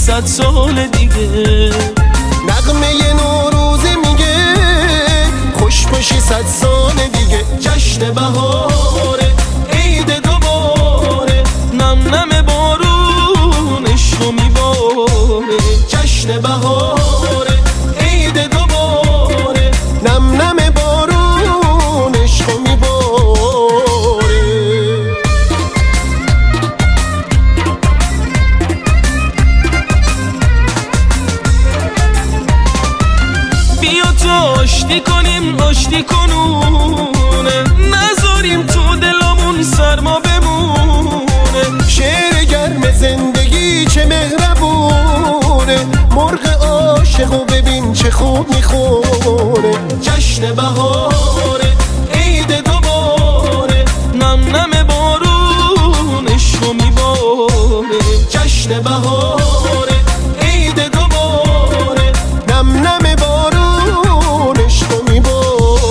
100 سال دیگه. نغمه نوروزه میگه خوش باشی 100 سال دیگه. جشن بهاره عید دوباره، نم نم بارونشو میباره. جشن بهاره عید دوباره، نم نم بارونشو میباره. بیا تو آشتی کنیم آشتی کنونه، نذاریم تو دلمون سرما بمونه. شعر گرم زندگی چه مهربونه، مرغ عاشقو ببین چه خوب میخونه. جشن بهاره عید دوباره، نم نم بارونشو میباره. جشن بهاره عید دوباره، نم نم بارونشو میباره.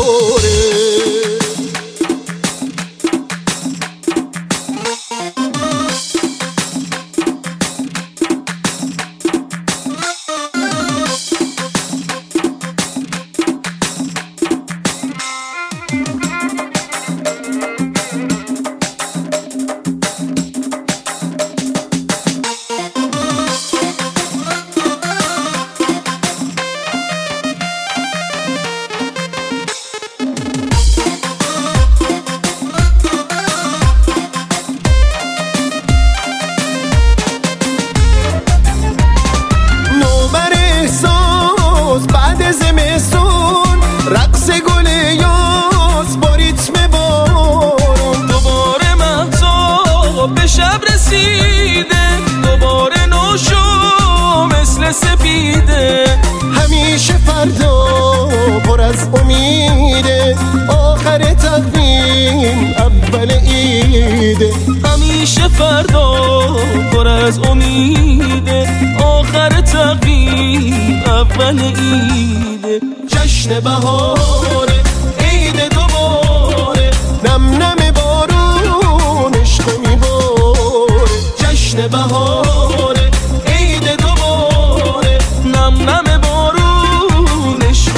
بعد زمستون رقص گل یاس با ریتم بارون، دوباره مهتاب به شب رسیده، دوباره نوشو مثل سپیده. همیشه فردا پر از امیده، آخر تقویم اول عیده. همیشه فردا پر از امیده، آخر تقویم اول عیده. جشن بهاره عید دوباره، نم نم بارونش میباره. جشن بهاره عید دوباره، نم نم بارونش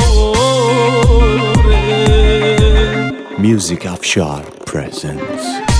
میباره. Music Afshar presents